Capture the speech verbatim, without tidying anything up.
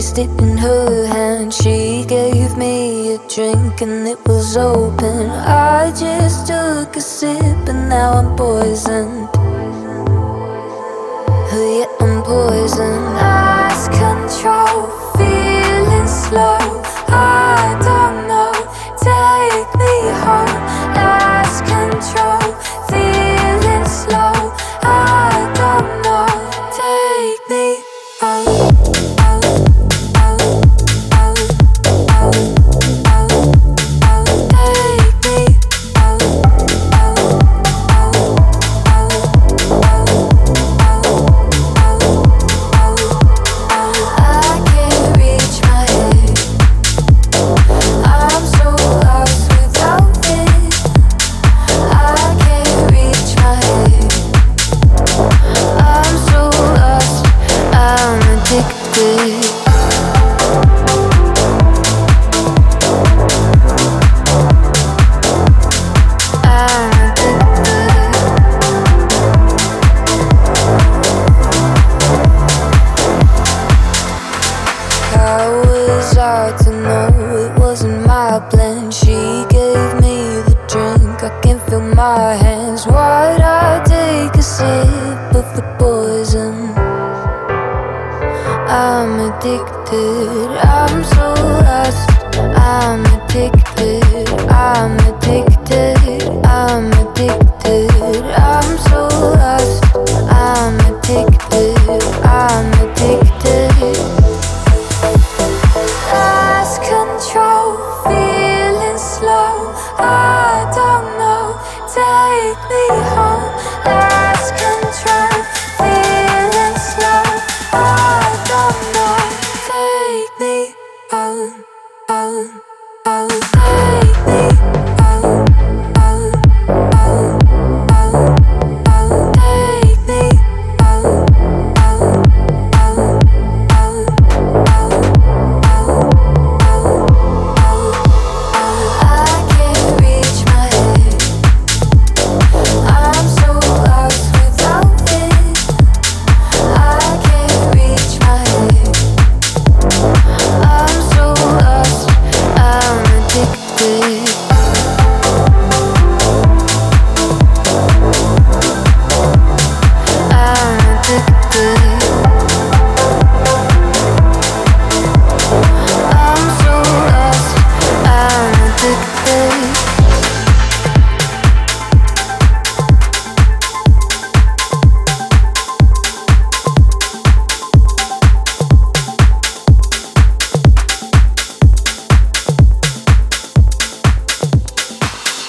placed it in her hand. She gave me a drink and it was open. I just took a sip and now I'm poisoned. Oh yeah, I'm poisoned. Lost control, feeling slow. I don't know, take me home. Lost control, feeling slow. I don't know, take me home. Take me